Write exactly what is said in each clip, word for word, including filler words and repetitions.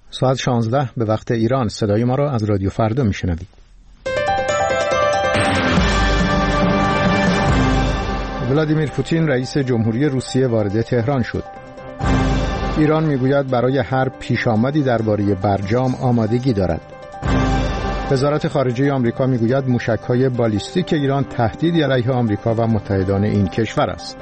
ساعت شانزده به وقت ایران. صدای ما را از رادیو فردا میشنوید. ولادیمیر پوتین رئیس جمهوری روسیه وارد تهران شد. ایران میگوید برای هر پیشامدی درباره برجام آمادگی دارد. وزارت خارجه آمریکا میگوید موشک‌های بالیستیک ایران تهدیدی علیه آمریکا و متحدان این کشور است.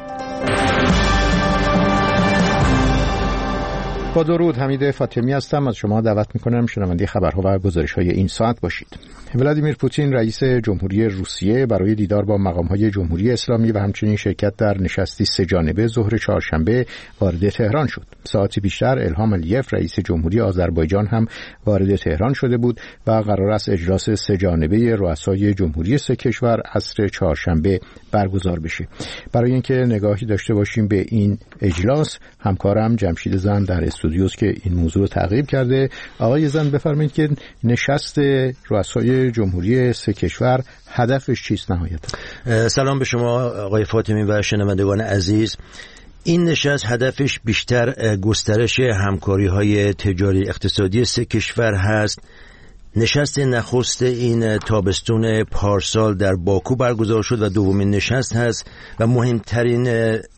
با درود، حمید فاطمی هستم. از شما دعوت میکنم شنونده خبرها و گزارش‌های این ساعت باشید. ولادیمیر پوتین رئیس جمهوری روسیه برای دیدار با مقام‌های جمهوری اسلامی و همچنین شرکت در نشستی سه جانبه ظهر چهارشنبه وارد تهران شد. ساعتی بیشتر الهام علیف رئیس جمهوری آذربایجان هم وارد تهران شده بود و قرار است اجلاس سه جانبه رؤسای جمهوری سه کشور عصر چهارشنبه برگزار بشه. برای اینکه نگاهی داشته باشیم به این اجلاس، همکارم جمشید زن در استودیوست که این موضوع رو تعقیب کرده. آقای زن بفرمایید که نشست رؤسای جمهوری سه کشور هدفش چیست نهایتا؟ سلام به شما آقای فاطمی و شنوندگان عزیز. این نشست هدفش بیشتر گسترش همکاری‌های تجاری اقتصادی سه کشور هست. نشست نخست این تابستون پارسال در باکو برگزار شد و دومین نشست هست و مهمترین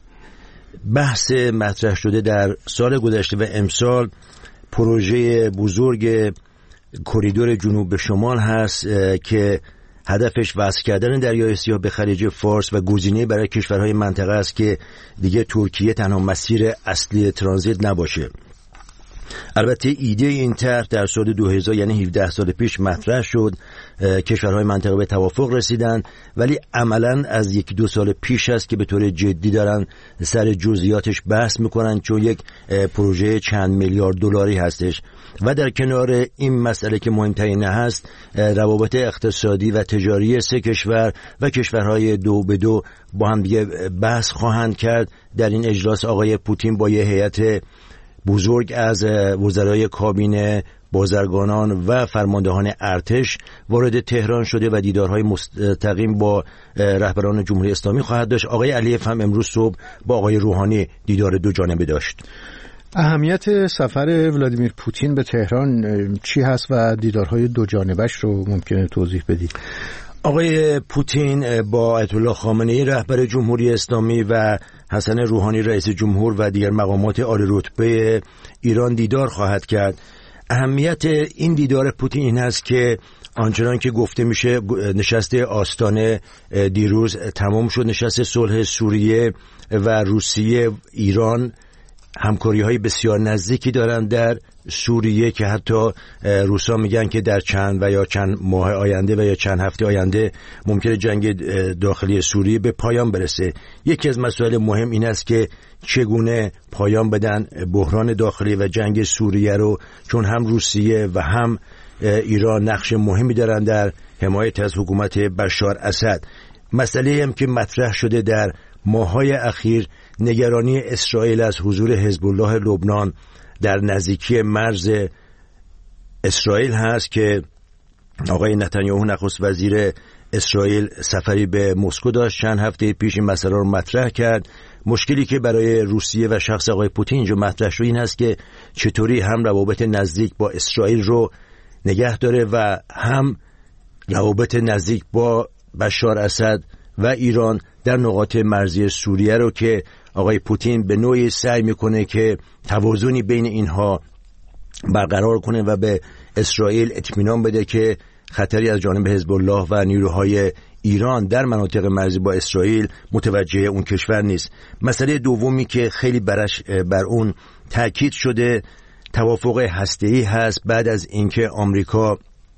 بحث مطرح شده در سال گذشته و امسال پروژه بزرگ کریدور جنوب به شمال هست که هدفش وصل کردن دریای سیاه به خلیج فارس و گزینه برای کشورهای منطقه است که دیگه ترکیه تنها مسیر اصلی ترانزیت نباشه. البته ایده این طرح در سال دو هزار یعنی هفده سال پیش مطرح شد، کشورهای منطقه به توافق رسیدن، ولی عملاً از یکی دو سال پیش است که به طور جدی دارن سر جزئیاتش بحث میکنن، چون یک پروژه چند میلیارد دلاری هستش. و در کنار این مسئله که مهمترین هست، روابط اقتصادی و تجاری سه کشور و کشورهای دو به دو با هم دیگه بحث خواهند کرد. در این اجلاس آقای پوتین با یه هیئت بزرگ از وزرای کابینه، بازرگانان و فرماندهان ارتش وارد تهران شده و دیدارهای مستقیم با رهبران جمهوری اسلامی خواهد داشت. آقای علیف هم امروز صبح با آقای روحانی دیدار دو جانبه داشت. اهمیت سفر ولادیمیر پوتین به تهران چی هست و دیدارهای دو جانبهش رو ممکنه توضیح بدید؟ آقای پوتین با آیت الله خامنه‌ای رهبر جمهوری اسلامی و حسن روحانی رئیس جمهور و دیگر مقامات عالی رتبه ایران دیدار خواهد کرد. اهمیت این دیدار پوتین این است که آنچنان که گفته میشه نشست آستانه دیروز تمام شد. نشست صلح سوریه و روسیه ایران همکاری های بسیار نزدیکی دارن در سوریه که حتی روسا میگن که در چند و یا چند ماه آینده و یا چند هفته آینده ممکنه جنگ داخلی سوریه به پایان برسه. یکی از مسائل مهم این است که چگونه پایان بدن بحران داخلی و جنگ سوریه رو، چون هم روسیه و هم ایران نقش مهمی دارن در حمایت از حکومت بشار اسد. مسئله هم که مطرح شده در ماه‌های اخیر نگرانی اسرائیل از حضور حزب الله لبنان در نزدیکی مرز اسرائیل هست که آقای نتانیاهو نخست وزیر اسرائیل سفری به مسکو داشت، چند هفته پیش این مسئله رو مطرح کرد. مشکلی که برای روسیه و شخص آقای پوتین اینجا مطرح شد این هست که چطوری هم روابط نزدیک با اسرائیل رو نگه داره و هم روابط نزدیک با بشار اسد و ایران در نقاط مرزی سوریه رو که آقای پوتین به نوعی سعی میکنه که توازنی بین اینها برقرار کنه و به اسرائیل اطمینان بده که خطری از جانب حزب الله و نیروهای ایران در مناطق مرزی با اسرائیل متوجه اون کشور نیست. مسئله دومی که خیلی برش بر اون تاکید شده توافق هسته‌ای هست. بعد از اینکه آمریکا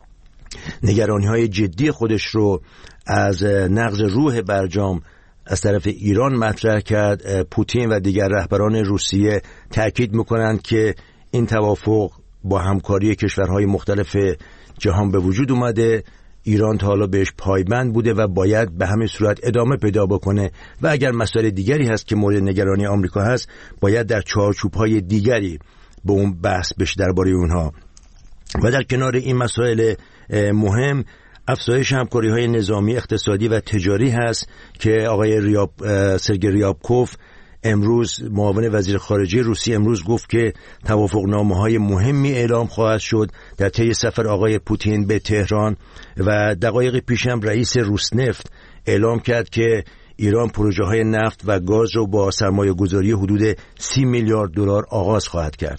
نگرانی‌های جدی خودش رو از نقض روح برجام از طرف ایران مطرح کرد، پوتین و دیگر رهبران روسیه تأکید میکنند که این توافق با همکاری کشورهای مختلف جهان به وجود اومده. ایران تا حالا بهش پایبند بوده و باید به همین صورت ادامه پیدا بکنه و اگر مسائل دیگری هست که مورد نگرانی آمریکا هست باید در چارچوب‌های دیگری به اون بحث بشه درباره اونها. و در کنار این مسائل مهم افزایش همکاری‌های نظامی، اقتصادی و تجاری هست که آقای ریاب سرگئی ریابکوف امروز معاون وزیر خارجه روسیه امروز گفت که توافقنامه‌های مهمی اعلام خواهد شد در طی سفر آقای پوتین به تهران و دقایق پیش هم رئیس روسنفت اعلام کرد که ایران پروژه های نفت و گاز رو با سرمایه گذاری حدود سی میلیارد دلار آغاز خواهد کرد.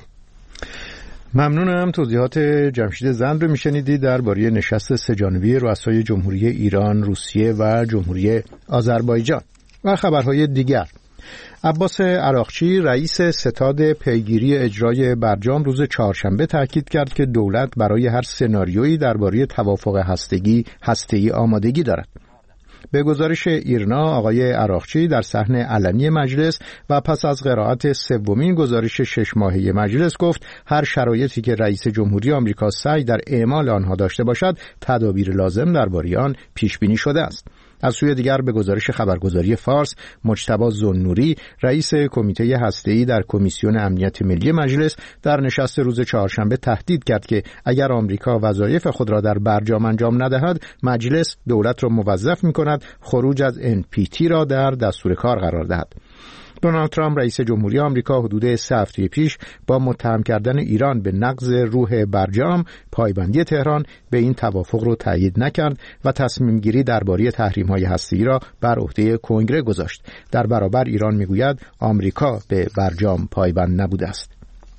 ممنونم. توضیحات جمشید زند رو میشنیدید درباره نشست سه‌جانبه رؤسای جمهوری ایران، روسیه و جمهوری آذربایجان. و خبرهای دیگر: عباس عراقچی رئیس ستاد پیگیری اجرای برجام روز چهارشنبه تاکید کرد که دولت برای هر سناریویی درباره توافق هستگی هسته‌ای آمادگی دارد. به گزارش ایرنا، آقای عراقچی در صحن علنی مجلس و پس از قرائت سومین گزارش شش ماهه مجلس گفت هر شرایطی که رئیس جمهوری آمریکا سعی در اعمال آنها داشته باشد تدابیر لازم درباره آن پیش بینی شده است. از سوی دیگر به گزارش خبرگزاری فارس، مجتبی ذوالنوری رئیس کمیته هسته‌ای در کمیسیون امنیت ملی مجلس در نشست روز چهارشنبه تهدید کرد که اگر آمریکا وظایف خود را در برجام انجام ندهد، مجلس دولت را موظف می‌کند خروج از ان پی تی را در دستور کار قرار دهد. دونالد ترامپ رئیس جمهوری آمریکا حدود سه هفته پیش با متهم کردن ایران به نقض روح برجام پایبندی تهران به این توافق را تایید نکرد و تصمیم گیری درباره تحریم‌های هسته‌ای را بر عهده کنگره گذاشت. در برابر ایران میگوید آمریکا به برجام پایبند نبوده است.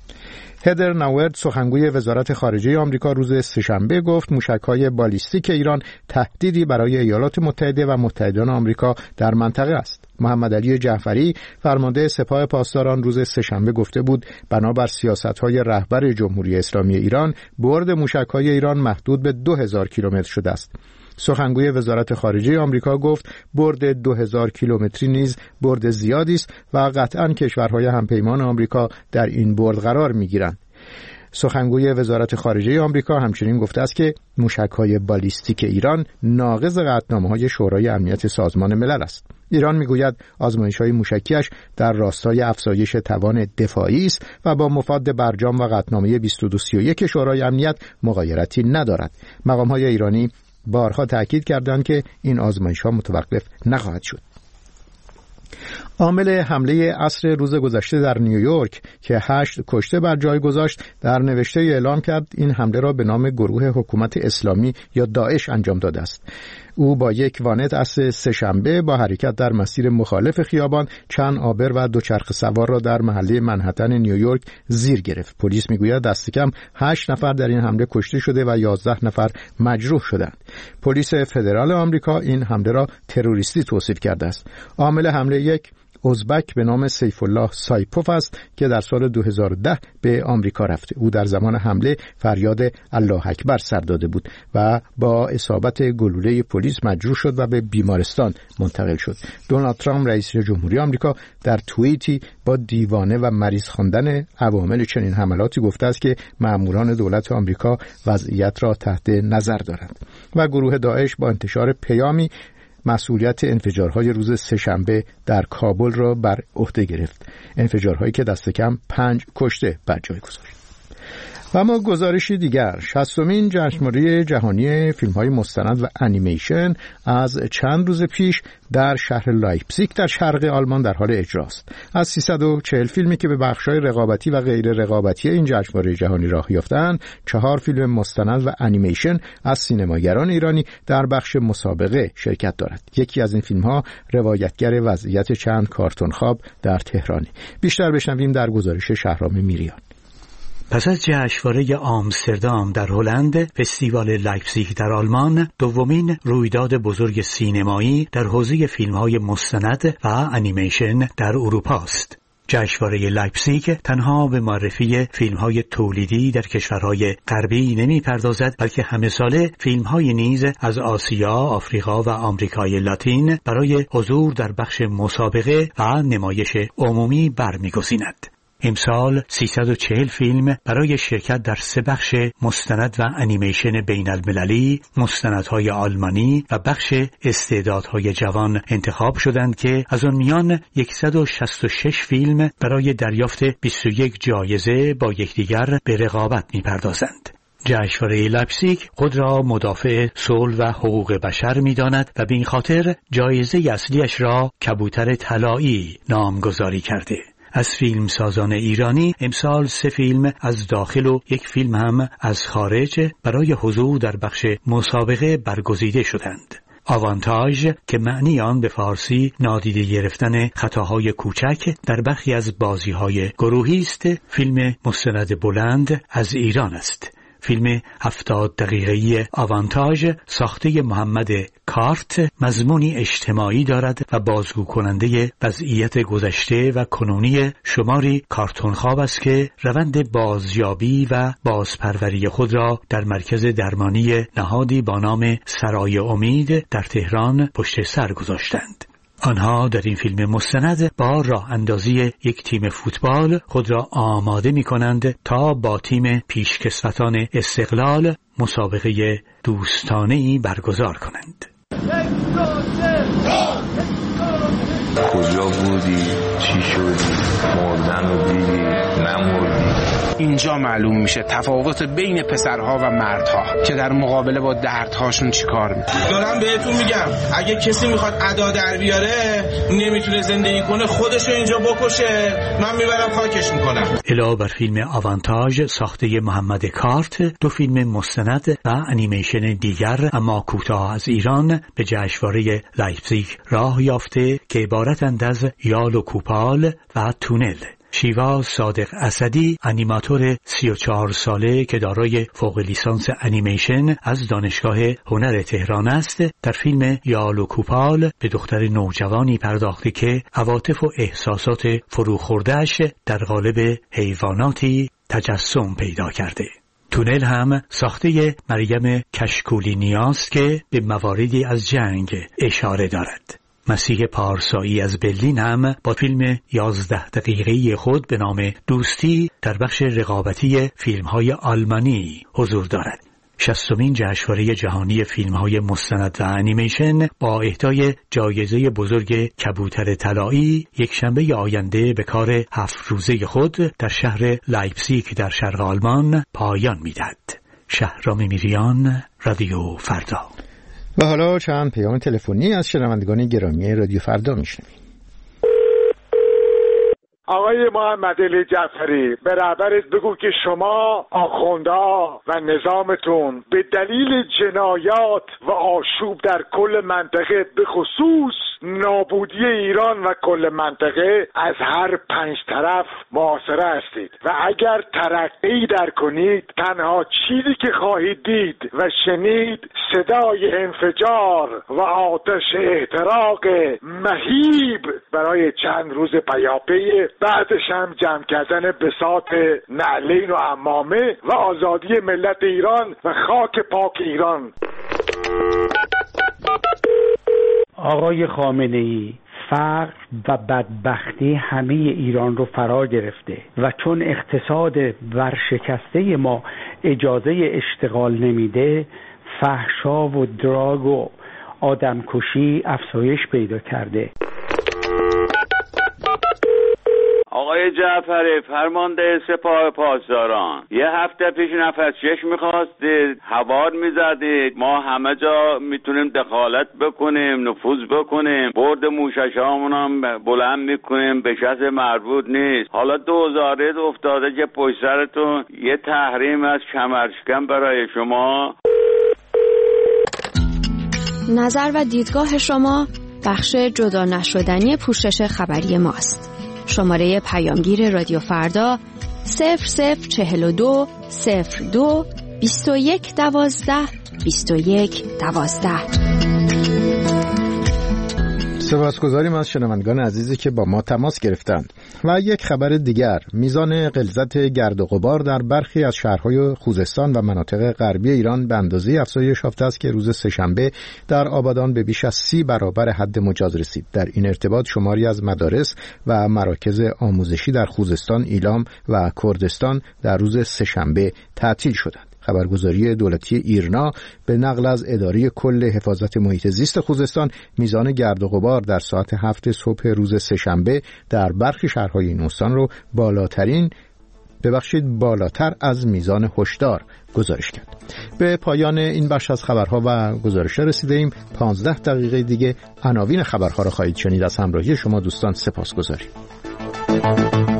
هدر ناورد سخنگوی وزارت خارجه آمریکا روز سه‌شنبه گفت موشک‌های بالیستیک ایران تهدیدی برای ایالات متحده و متحدان آمریکا در منطقه است. محمد علی جعفری فرمانده سپاه پاسداران روز سه‌شنبه گفته بود بنابر سیاست‌های رهبر جمهوری اسلامی ایران برد موشک‌های ایران محدود به دو هزار کیلومتر شده است. سخنگوی وزارت خارجه آمریکا گفت برد دو هزار کیلومتری نیز برد زیادی است و قطعاً کشورهای همپیمان آمریکا در این برد قرار می‌گیرند. سخنگوی وزارت خارجه آمریکا همچنین گفته است که موشک‌های بالیستیک ایران ناقض قطعنامه‌های شورای امنیت سازمان ملل است. ایران میگوید آزمایش‌های موشکیش در راستای افزایش توان دفاعی است و با مفاد برجام و قطعنامه بیست و دو سی و یک شورای امنیت مغایرتی ندارد. مقام‌های ایرانی بارها تأکید کردند که این آزمایش‌ها متوقف نخواهد شد. عامل حمله عصر روز گذشته در نیویورک که هشت کشته بر جای گذاشت در نوشته اعلام کرد این حمله را به نام گروه حکومت اسلامی یا داعش انجام داده است. او با یک وانت عصر سه‌شنبه با حرکت در مسیر مخالف خیابان چند آبر و دوچرخه سوار را در محله منهتن نیویورک زیر گرفت. پلیس میگوید دست کم هشت نفر در این حمله کشته شده و یازده نفر مجروح شدند. پلیس فدرال آمریکا این حمله را تروریستی توصیف کرده است. عامل حمله یک ازبک به نام سیف الله سایپوف است که در سال دو هزار و ده به آمریکا رفته. او در زمان حمله فریاد الله اکبر سر داده بود و با اصابت گلوله پلیس مجروح شد و به بیمارستان منتقل شد. دونالد ترامپ رئیس جمهوری آمریکا در توییتی با دیوانه و مریض خواندن عوامل چنین حملاتی گفته است که مأموران دولت آمریکا وضعیت را تحت نظر دارند. و گروه داعش با انتشار پیامی مسئولیت انفجارهای روز سه‌شنبه در کابل را بر عهده گرفت. انفجارهایی که دست کم پنج کشته بر جای گذاشت. و اما گزارشی دیگر، شصتمین جشنواره جهانی فیلم‌های مستند و انیمیشن از چند روز پیش در شهر لایپزیگ در شرق آلمان در حال اجراست. از سیصد و چهل فیلمی که به بخش‌های رقابتی و غیر رقابتی این جشنواره جهانی راه یافتند، چهار فیلم مستند و انیمیشن از سینماگران ایرانی در بخش مسابقه شرکت دارد. یکی از این فیلم‌ها روایتگر وضعیت چند کارتون خواب در تهران. بیشتر بشنویم در گزارش شهرام میریان. پس از جشنواره آمستردام در هلند، فستیوال لایپزیگ در آلمان دومین رویداد بزرگ سینمایی در حوزه فیلم‌های مستند و انیمیشن در اروپا است. جشنواره لایپزیگ تنها به معرفی فیلم‌های تولیدی در کشورهای غربی نمی‌پردازد، بلکه همه ساله فیلم‌های نیز از آسیا، آفریقا و آمریکای لاتین برای حضور در بخش مسابقه و نمایش عمومی برمی‌گزیند. امسال سیصد و چهل فیلم برای شرکت در سه بخش مستند و انیمیشن بین المللی، مستندهای آلمانی و بخش استعدادهای جوان انتخاب شدند که از آن میان صد و شصت و شش فیلم برای دریافت بیست و یک جایزه با یکدیگر به رقابت می‌پردازند. جشنواره لایپزیگ خود را مدافع صلح و حقوق بشر می‌داند و به این خاطر جایزه اصلیش را کبوتر طلایی نامگذاری کرده. از فیلمسازان ایرانی امسال سه فیلم از داخل و یک فیلم هم از خارج برای حضور در بخش مسابقه برگزیده شدند. آوانتاژ که معنی آن به فارسی نادیده گرفتن خطاهای کوچک در برخی از بازی‌های گروهی است، فیلم مستند بلند از ایران است. فیلم هفتاد دقیقه‌ای آوانتاژ ساخته محمد کارت مضمونی اجتماعی دارد و بازگو کننده وضعیت گذشته و کنونی شماری کارتون خواب است که روند بازیابی و بازپروری خود را در مرکز درمانی نهادی با نام سرای امید در تهران پشت سر گذاشتند. آنها در این فیلم مستند با راه اندازی یک تیم فوتبال خود را آماده می کنند تا با تیم پیشکسوتان استقلال مسابقه دوستانه‌ای برگزار کنند. کجا بودی؟ چی شدی؟ مردن رو دیدی؟ نمردی؟ اینجا معلوم میشه تفاوت بین پسرها و مردها که در مقابله با دردهاشون چیکار میکنن. دارم بهتون میگم اگه کسی میخواد ادا در بیاره نمیتونه زندگی کنه خودشو اینجا بکشه، من میبرم خاکش میکنم. علاوه بر فیلم آوانتاژ ساخته محمد کارت، دو فیلم مستند و انیمیشن دیگر اما کوتاه از ایران به جشنواره لایپزیگ راه یافته که عبارتند از یال و کوپال و تونل. شیوا صادق اسدی انیماتور سی و چهار ساله که دارای فوق لیسانس انیمیشن از دانشگاه هنر تهران است، در فیلم یال و کوپال به دختر نوجوانی پرداخته که عواطف و احساسات فروخورده‌اش در قالب حیواناتی تجسم پیدا کرده. تونل هم ساخته مریم کشکولی نیاست که به مواردی از جنگ اشاره دارد. مسیح پارسایی از برلین هم با فیلم یازده دقیقه‌ای خود به نام دوستی در بخش رقابتی فیلم‌های آلمانی حضور دارد. شصتمین جشنواره جهانی فیلم‌های مستند و انیمیشن با اهدای جایزه بزرگ کبوتر طلایی یک شنبه آینده به کار هفت روزه خود در شهر لایپزیگ در شرق آلمان پایان می‌دهد. شهرام میریان، رادیو فردا. و حالا چند پیام تلفنی از شنوندگان گرامی رادیو فردا میشنویم. آقای محمد علی جعفری، به رهبرت بگو که شما آخوندها و نظامتون به دلیل جنایات و آشوب در کل منطقه به خصوص نابودی ایران و کل منطقه از هر پنج طرف محاصره هستید و اگر ترقی در کنید تنها چیزی که خواهید دید و شنید صدای انفجار و آتش احتراق مهیب برای چند روز پیاپی، بعدش هم جمع کردن بساط نعلین و عمامه و آزادی ملت ایران و خاک پاک ایران. آقای خامنه‌ای، فقر و بدبختی همه ایران رو فرا گرفته و چون اقتصاد ورشکسته ما اجازه اشتغال نمیده، فحشا و دراگ و آدمکشی افزایش پیدا کرده. آقای جعفری، فرمانده سپاه پاسداران، یه هفته پیش نفسکش میخواستید، هوار میزدید، ما همه جا میتونیم دخالت بکنیم، نفوذ بکنیم، برد موششامون هم بلند میکنیم، به کس مربوط نیست. حالا دوزارید افتاده که پشت سرتون یه تحریم از کمرشکن برای شما. نظر و دیدگاه شما بخش جدا نشدنی پوشش خبری ماست. شماره پیامگیر رادیو فردا صفر صفر چهل و دو صفر دو بیست و یک دوازده بیست و یک دوازده. سپاسگزاریم از شنوندگان عزیزی که با ما تماس گرفتند. و یک خبر دیگر، میزان غلظت گرد و غبار در برخی از شهرهای خوزستان و مناطق غربی ایران به اندازه افزایش یافته است که روز سه‌شنبه در آبادان به بیش از سی برابر حد مجاز رسید. در این ارتباط شماری از مدارس و مراکز آموزشی در خوزستان، ایلام و کردستان در روز سه‌شنبه تعطیل شدند. خبرگزاری دولتی ایرنا به نقل از اداره کل حفاظت محیط زیست خوزستان، میزان گرد و غبار در ساعت هفت صبح روز سه‌شنبه در برخی شهرهای این استان رو بالاترین ببخشید بالاتر از میزان هشدار گزارش کرد. به پایان این بخش از خبرها و گزارش‌ها رسیده ایم. پانزده دقیقه دیگه عناوین خبرها را خواهید شنید. از همراهی شما دوستان سپاسگزاریم.